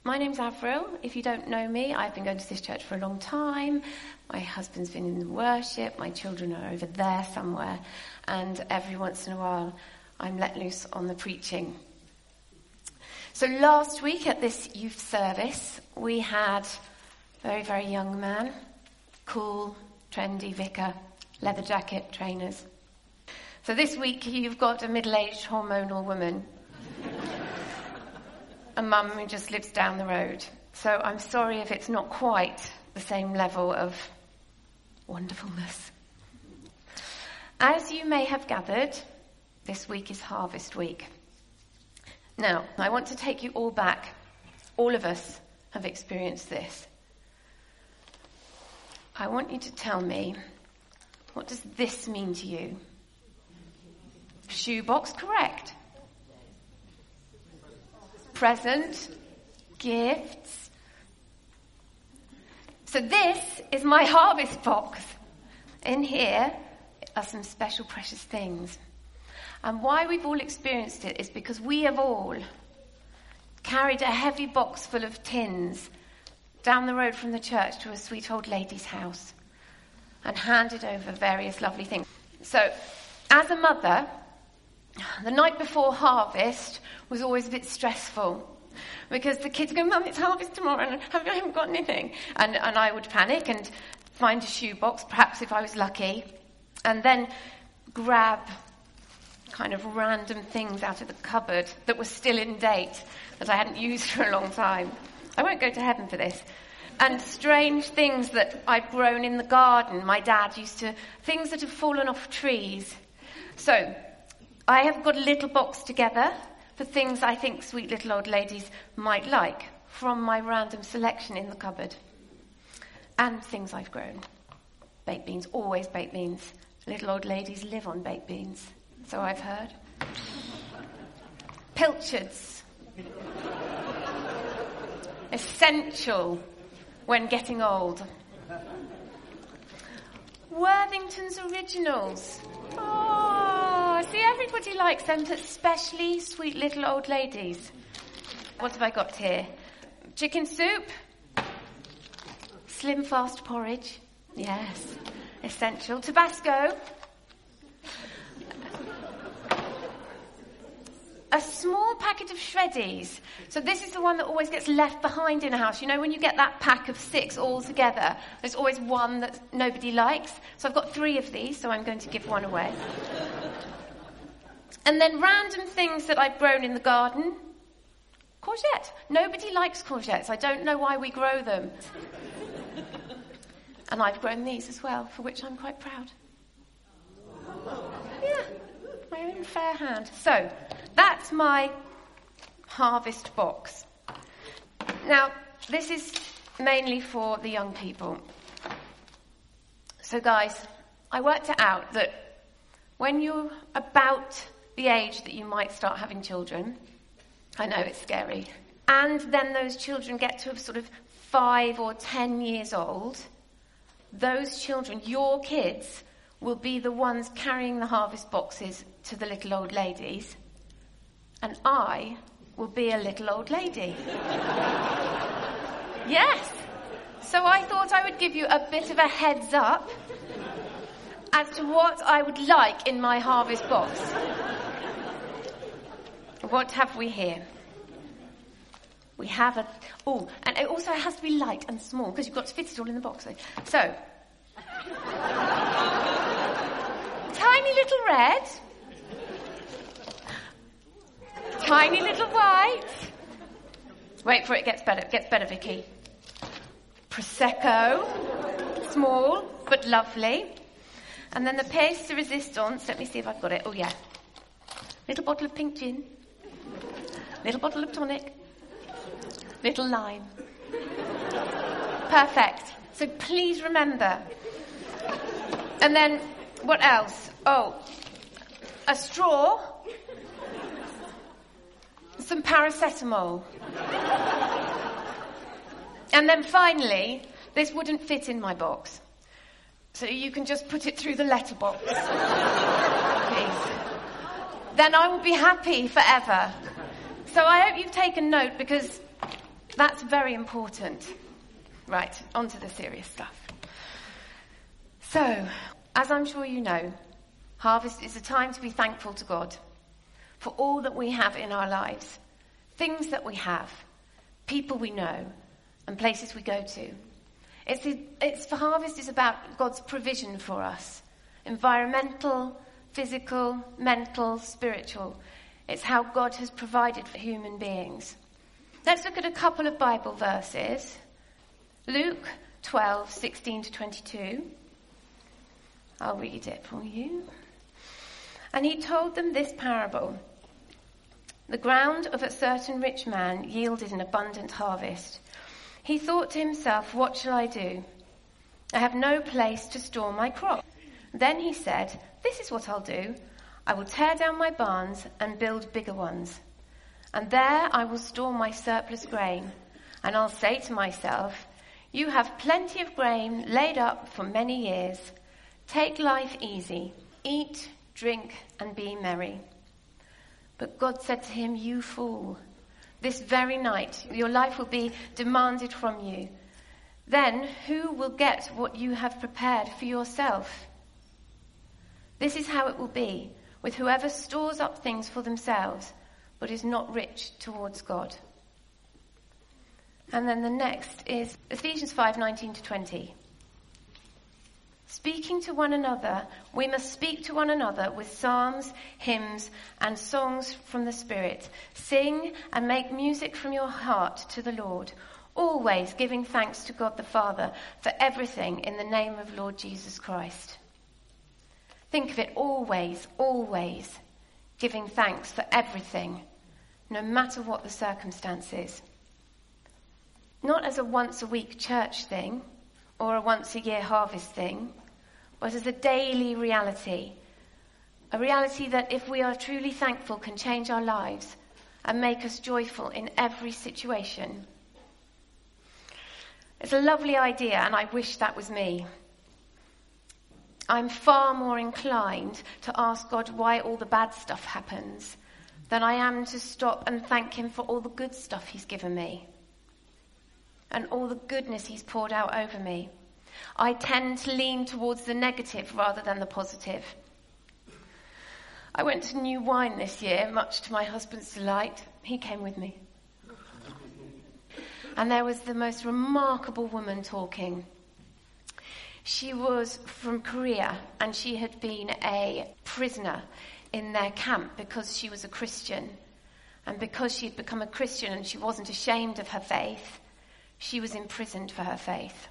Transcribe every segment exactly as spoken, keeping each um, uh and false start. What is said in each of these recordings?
My name's Avril. If you don't know me, I've been going to this church for a long time. My husband's been in the worship. My children are over there somewhere. And every once in a while, I'm let loose on the preaching. So last week at this youth service, we had a very, very young man, cool, trendy vicar, leather jacket, trainers. So this week, you've got a middle-aged hormonal woman. A mum who just lives down the road. So I'm sorry if it's not quite the same level of wonderfulness. As you may have gathered, this week is Harvest Week. Now, I want to take you all back. All of us have experienced this. I want you to tell me, what does this mean to you? Shoebox, correct. Present, gifts. So this is my harvest box. In here are some special precious things. And why we've all experienced it is because we have all carried a heavy box full of tins down the road from the church to a sweet old lady's house and handed over various lovely things. So, as a mother, the night before harvest was always a bit stressful because the kids go, Mum, it's harvest tomorrow and I haven't got anything. And, and I would panic and find a shoebox, perhaps if I was lucky, and then grab kind of random things out of the cupboard that were still in date that I hadn't used for a long time. I won't go to heaven for this. And strange things that I'd grown in the garden. My dad used to, things that have fallen off trees. So, I have got a little box together for things I think sweet little old ladies might like from my random selection in the cupboard. And things I've grown. Baked beans, always baked beans. Little old ladies live on baked beans, so I've heard. Pilchards. Essential when getting old. Worthington's Originals. Oh, see, everybody likes them, but especially sweet little old ladies. What have I got here? Chicken soup. Slim Fast porridge. Yes, essential. Tabasco. A small packet of Shreddies. So this is the one that always gets left behind in a house. You know, when you get that pack of six all together, there's always one that nobody likes. So I've got three of these, so I'm going to give one away. And then random things that I've grown in the garden. Courgette. Nobody likes courgettes. I don't know why we grow them. And I've grown these as well, for which I'm quite proud. Yeah, my own fair hand. So, that's my harvest box. Now, this is mainly for the young people. So, guys, I worked it out that when you're about the age that you might start having children, I know it's scary, and then those children get to sort of five or ten years old, those children, your kids, will be the ones carrying the harvest boxes to the little old ladies, and I will be a little old lady. Yes. So I thought I would give you a bit of a heads up as to what I would like in my harvest box. What have we here? We have a... Oh, and it also has to be light and small, because you've got to fit it all in the box. So... tiny little red. Tiny little white. Wait for it, it gets better. It gets better, Vicky. Prosecco. Small, but lovely. And then the pièce de résistance. Let me see if I've got it. Oh, yeah. Little bottle of pink gin. Little bottle of tonic. Little lime. Perfect. So please remember. And then, what else? Oh, a straw. Some paracetamol. And then finally, this wouldn't fit in my box. So you can just put it through the letterbox. Please. Then I will be happy forever. So I hope you've taken note, because That's very important. Right, on to the serious stuff. So, as I'm sure you know, harvest is a time to be thankful to God for all that we have in our lives, things that we have, people we know, and places we go to. It's, it's for harvest is about God's provision for us, environmental, physical, mental, spiritual. It's how God has provided for human beings. Let's look at a couple of Bible verses. Luke twelve, sixteen to twenty-two. I'll read it for you. And he told them this parable. The ground of a certain rich man yielded an abundant harvest. He thought to himself, what shall I do? I have no place to store my crop. Then he said, this is what I'll do. I will tear down my barns and build bigger ones. And there I will store my surplus grain. And I'll say to myself, you have plenty of grain laid up for many years. Take life easy. Eat, drink, and be merry. But God said to him, you fool, this very night your life will be demanded from you. Then who will get what you have prepared for yourself? This is how it will be with whoever stores up things for themselves, but is not rich towards God. And then the next is Ephesians five, nineteen to twenty. Speaking to one another, we must speak to one another with psalms, hymns, and songs from the Spirit. Sing and make music from your heart to the Lord, always giving thanks to God the Father for everything in the name of Lord Jesus Christ. Think of it, always, always giving thanks for everything, no matter what the circumstances. Not as a once-a-week church thing or a once-a-year harvest thing, but as a daily reality. A reality that, if we are truly thankful, can change our lives and make us joyful in every situation. It's a lovely idea, and I wish that was me. I'm far more inclined to ask God why all the bad stuff happens than I am to stop and thank him for all the good stuff he's given me and all the goodness he's poured out over me. I tend to lean towards the negative rather than the positive. I went to New Wine this year, much to my husband's delight. He came with me. And there was the most remarkable woman talking. She was from Korea, and she had been a prisoner in their camp because she was a Christian. And because she had become a Christian and she wasn't ashamed of her faith, she was imprisoned for her faith.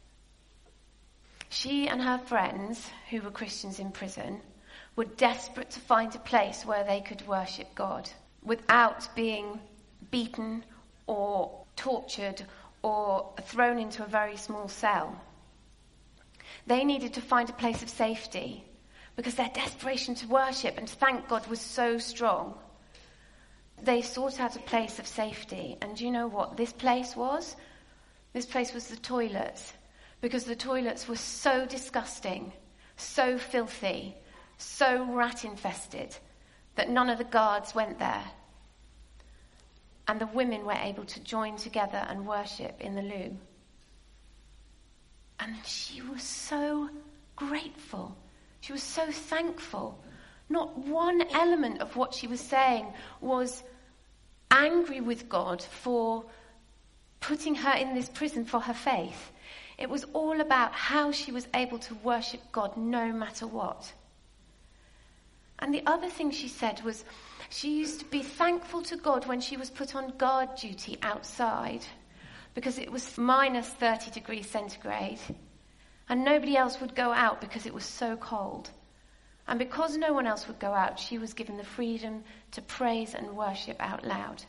She and her friends, who were Christians in prison, were desperate to find a place where they could worship God without being beaten or tortured or thrown into a very small cell. They needed to find a place of safety because their desperation to worship and thank God was so strong. They sought out a place of safety. And do you know what this place was? This place was the toilets, because the toilets were so disgusting, so filthy, so rat-infested that none of the guards went there. And the women were able to join together and worship in the loo. And she was so grateful. She was so thankful. Not one element of what she was saying was angry with God for putting her in this prison for her faith. It was all about how she was able to worship God no matter what. And the other thing she said was she used to be thankful to God when she was put on guard duty outside, because it was minus thirty degrees centigrade and nobody else would go out because it was so cold. And because no one else would go out, she was given the freedom to praise and worship out loud.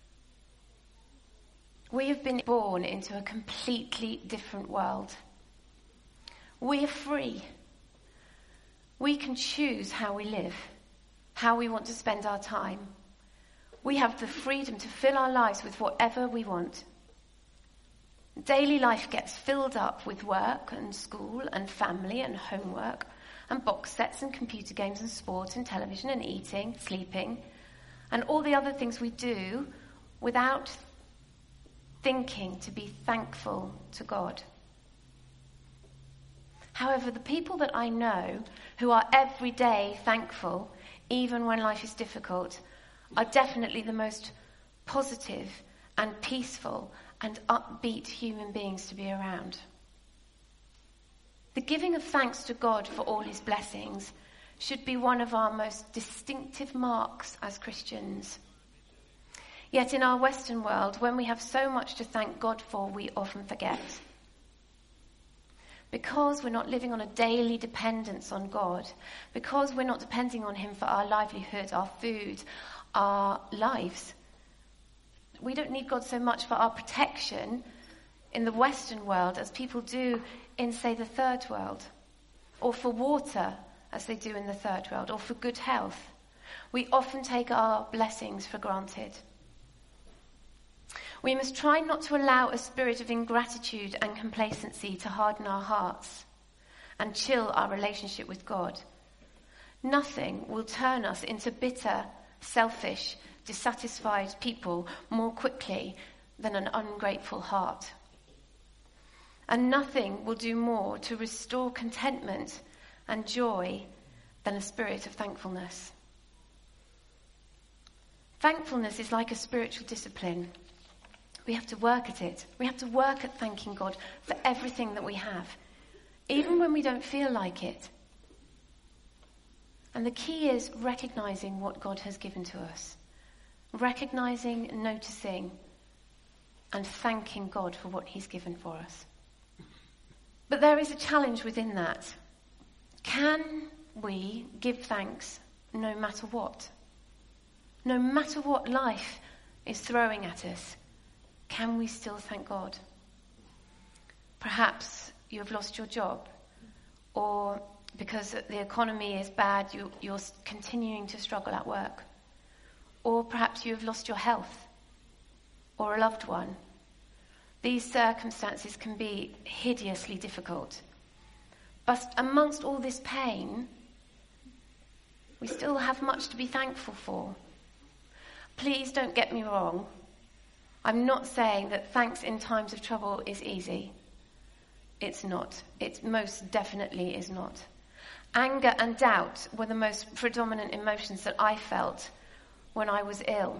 We have been born into a completely different world. We are free. We can choose how we live, how we want to spend our time. We have the freedom to fill our lives with whatever we want. Daily life gets filled up with work and school and family and homework and box sets and computer games and sport and television and eating, sleeping, and all the other things we do without thinking to be thankful to God. However, the people that I know who are every day thankful, even when life is difficult, are definitely the most positive and peaceful and upbeat human beings to be around. The giving of thanks to God for all his blessings should be one of our most distinctive marks as Christians. Yet in our Western world, when we have so much to thank God for, we often forget. Because we're not living on a daily dependence on God, because we're not depending on him for our livelihood, our food, our lives, we don't need God so much for our protection in the Western world as people do in, say, the third world, or for water as they do in the third world, or for good health. We often take our blessings for granted. We must try not to allow a spirit of ingratitude and complacency to harden our hearts and chill our relationship with God. Nothing will turn us into bitter, selfish, dissatisfied people more quickly than an ungrateful heart. And nothing will do more to restore contentment and joy than a spirit of thankfulness. Thankfulness is like a spiritual discipline. We have to work at it. We have to work at thanking God for everything that we have, even when we don't feel like it. And the key is recognizing what God has given to us. Recognizing, noticing, and thanking God for what he's given for us. But there is a challenge within that. Can we give thanks no matter what? No matter what life is throwing at us, can we still thank God? Perhaps you have lost your job, or because the economy is bad, you, you're continuing to struggle at work. Or perhaps you have lost your health, or a loved one. These circumstances can be hideously difficult. But amongst all this pain, we still have much to be thankful for. Please don't get me wrong. I'm not saying that thanks in times of trouble is easy. It's not. It most definitely is not. Anger and doubt were the most predominant emotions that I felt when I was ill.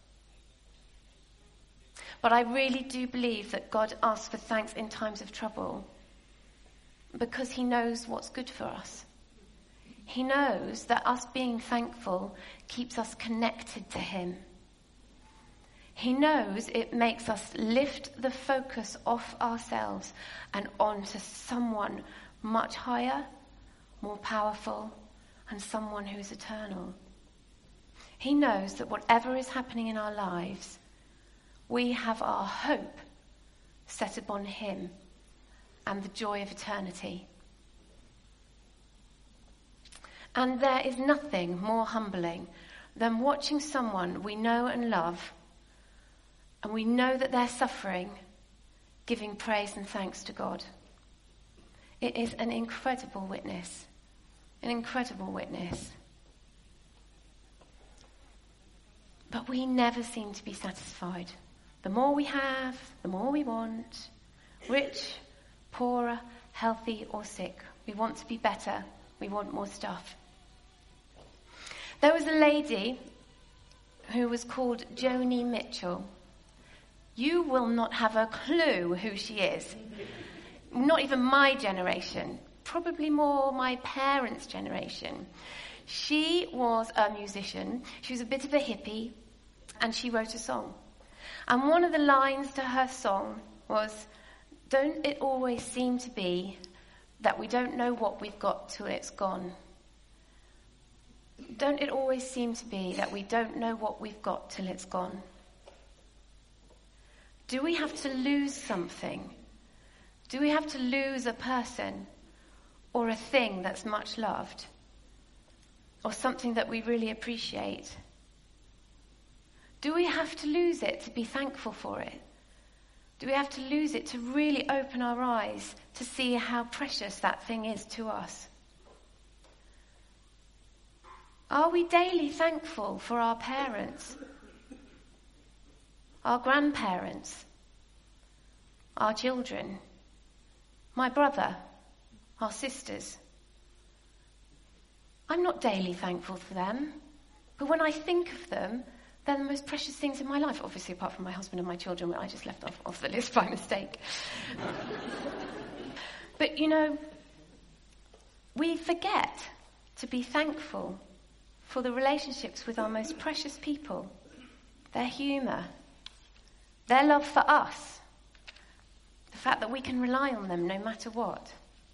But I really do believe that God asks for thanks in times of trouble because he knows what's good for us. He knows that us being thankful keeps us connected to him. He knows it makes us lift the focus off ourselves and onto someone much higher, more powerful, and someone who is eternal. He knows that whatever is happening in our lives, we have our hope set upon him and the joy of eternity. And there is nothing more humbling than watching someone we know and love, and we know that they're suffering, giving praise and thanks to God. It is an incredible witness, an incredible witness. But we never seem to be satisfied. The more we have, the more we want. Rich, poorer, healthy or sick. We want to be better. We want more stuff. There was a lady who was called Joni Mitchell. You will not have a clue who she is. Not even my generation. Probably more my parents' generation. She was a musician. She was a bit of a hippie. And she wrote a song. And one of the lines to her song was, "Don't it always seem to be that we don't know what we've got till it's gone? Don't it always seem to be that we don't know what we've got till it's gone?" Do we have to lose something? Do we have to lose a person or a thing that's much loved? Or something that we really appreciate? Do we have to lose it to be thankful for it? Do we have to lose it to really open our eyes to see how precious that thing is to us? Are we daily thankful for our parents, our grandparents, our children, my brother, our sisters. I'm not daily thankful for them, but when I think of them, they're the most precious things in my life, obviously apart from my husband and my children, which I just left off, off the list by mistake. But, you know, we forget to be thankful for the relationships with our most precious people, their humour, their love for us, the fact that we can rely on them no matter what.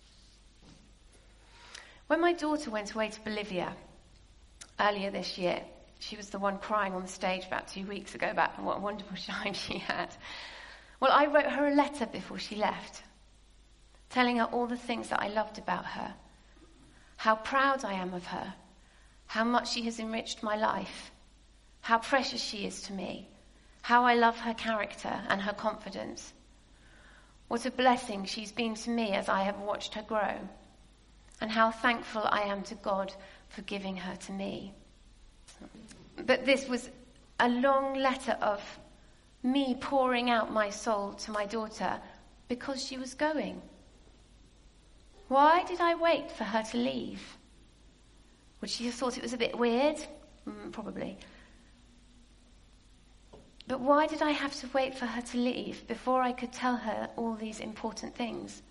When my daughter went away to Bolivia earlier this year, she was the one crying on the stage about two weeks ago about what a wonderful time she had. Well, I wrote her a letter before she left, telling her all the things that I loved about her, how proud I am of her, how much she has enriched my life, how precious she is to me, how I love her character and her confidence. What a blessing she's been to me as I have watched her grow, and how thankful I am to God for giving her to me. But this was a long letter of me pouring out my soul to my daughter because she was going. Why did I wait for her to leave? Would she have thought it was a bit weird? Mm, probably. But why did I have to wait for her to leave before I could tell her all these important things?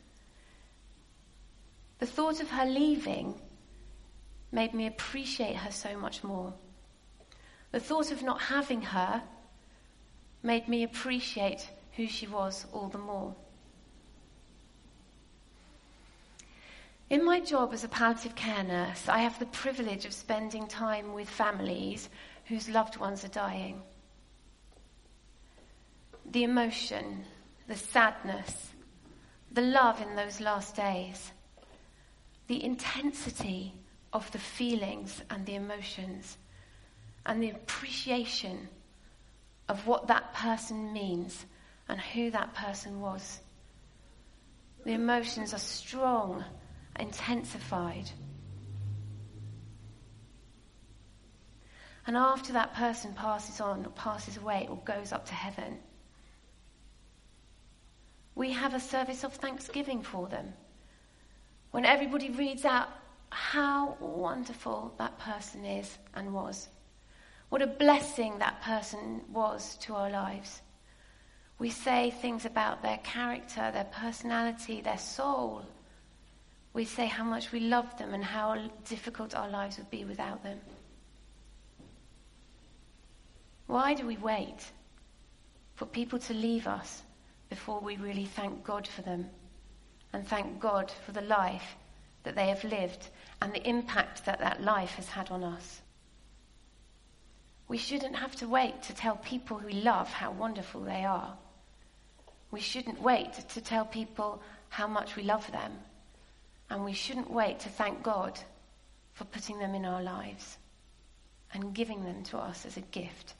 The thought of her leaving made me appreciate her so much more. The thought of not having her made me appreciate who she was all the more. In my job as a palliative care nurse, I have the privilege of spending time with families whose loved ones are dying. The emotion, the sadness, the love in those last days, the intensity of the feelings and the emotions, and the appreciation of what that person means and who that person was. The emotions are strong, intensified. And after that person passes on, or passes away, or goes up to heaven, we have a service of thanksgiving for them, when everybody reads out how wonderful that person is and was. What a blessing that person was to our lives. We say things about their character, their personality, their soul. We say how much we love them and how difficult our lives would be without them. Why do we wait for people to leave us before we really thank God for them and thank God for the life that they have lived and the impact that that life has had on us? We shouldn't have to wait to tell people we love how wonderful they are. We shouldn't wait to tell people how much we love them. And we shouldn't wait to thank God for putting them in our lives and giving them to us as a gift.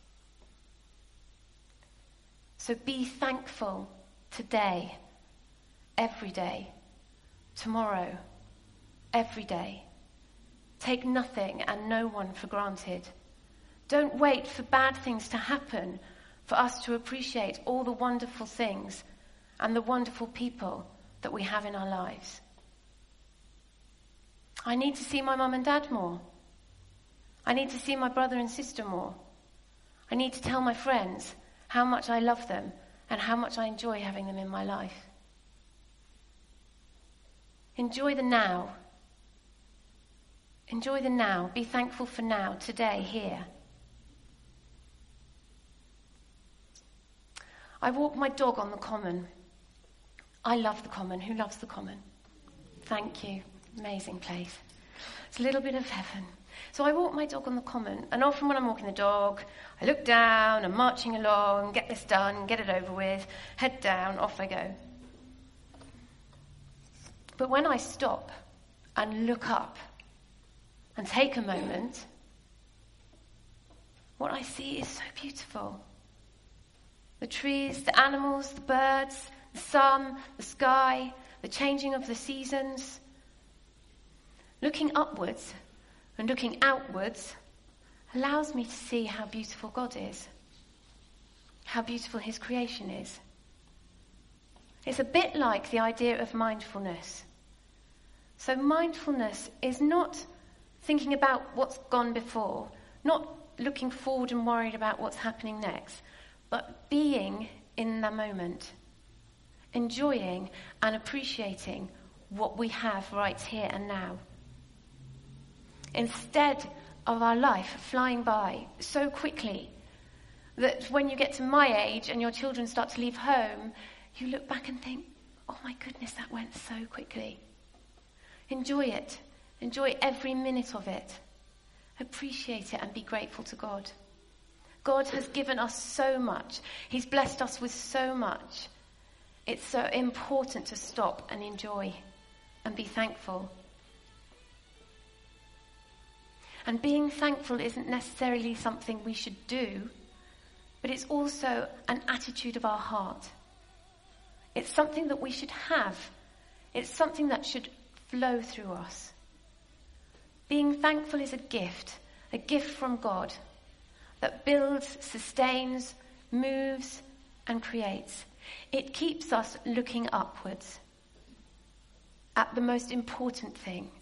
So be thankful today, every day, tomorrow, every day. Take nothing and no one for granted. Don't wait for bad things to happen for us to appreciate all the wonderful things and the wonderful people that we have in our lives. I need to see my mum and dad more. I need to see my brother and sister more. I need to tell my friends how much I love them and how much I enjoy having them in my life. Enjoy the now. Enjoy the now. Be thankful for now, today, here. I walk my dog on the common. I love the common. Who loves the common? Thank you. Amazing place. It's a little bit of heaven. So I walk my dog on the common, and often when I'm walking the dog, I look down, I'm marching along, get this done, get it over with, head down, off I go. But when I stop and look up and take a moment, what I see is so beautiful. The trees, the animals, the birds, the sun, the sky, the changing of the seasons. Looking upwards and looking outwards allows me to see how beautiful God is, how beautiful his creation is. It's a bit like the idea of mindfulness. So mindfulness is not thinking about what's gone before, not looking forward and worried about what's happening next, but being in the moment, enjoying and appreciating what we have right here and now. Instead of our life flying by so quickly that when you get to my age and your children start to leave home, you look back and think, oh my goodness, that went so quickly. Enjoy it. Enjoy every minute of it. Appreciate it and be grateful to God. God has given us so much. He's blessed us with so much. It's so important to stop and enjoy and be thankful. And being thankful isn't necessarily something we should do, but it's also an attitude of our heart. It's something that we should have. It's something that should flow through us. Being thankful is a gift, a gift from God that builds, sustains, moves, and creates. It keeps us looking upwards at the most important thing.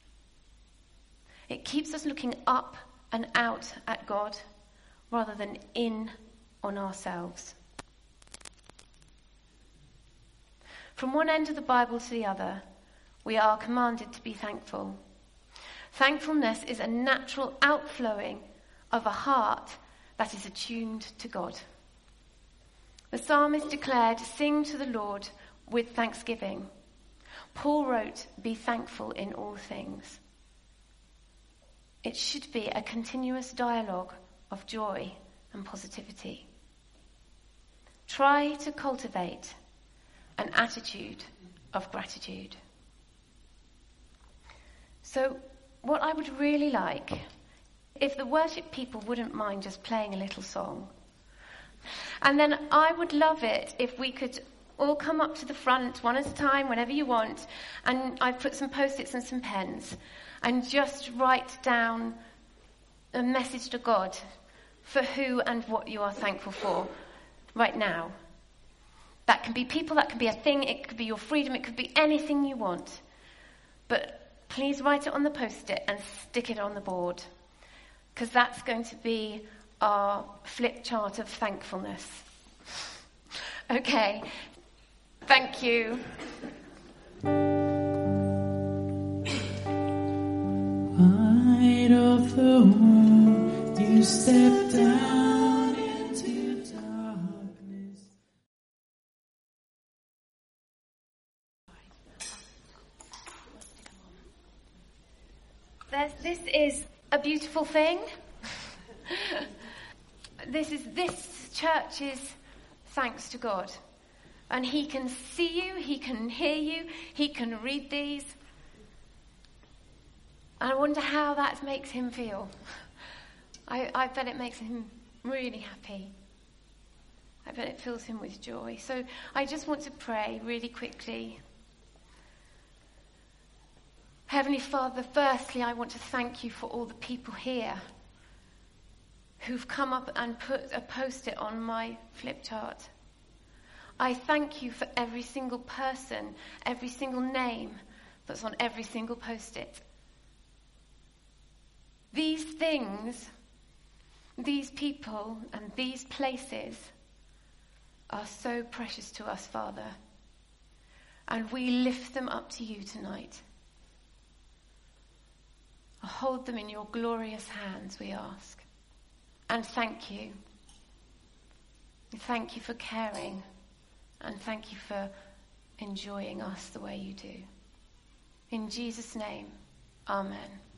It keeps us looking up and out at God rather than in on ourselves. From one end of the Bible to the other, we are commanded to be thankful. Thankfulness is a natural outflowing of a heart that is attuned to God. The psalmist declared, "Sing to the Lord with thanksgiving." Paul wrote, "Be thankful in all things." It should be a continuous dialogue of joy and positivity. Try to cultivate an attitude of gratitude. So, what I would really like, if the worship people wouldn't mind just playing a little song, and then I would love it if we could all come up to the front one at a time, whenever you want, and I've put some post-its and some pens, and just write down a message to God for who and what you are thankful for right now. That can be people, that can be a thing, it could be your freedom, it could be anything you want. But please write it on the post-it and stick it on the board, because that's going to be our flip chart of thankfulness. Okay, thank you. Light of the world, you step down into darkness. There's, this is a beautiful thing. This is this church's thanks to God. And he can see you, he can hear you, he can read these. And I wonder how that makes him feel. I, I bet it makes him really happy. I bet it fills him with joy. So I just want to pray really quickly. Heavenly Father, firstly, I want to thank you for all the people here who've come up and put a post-it on my flip chart. I thank you for every single person, every single name that's on every single post-it. These things, these people, and these places are so precious to us, Father. And we lift them up to you tonight. Hold them in your glorious hands, we ask. And thank you. Thank you for caring. And thank you for enjoying us the way you do. In Jesus' name, amen.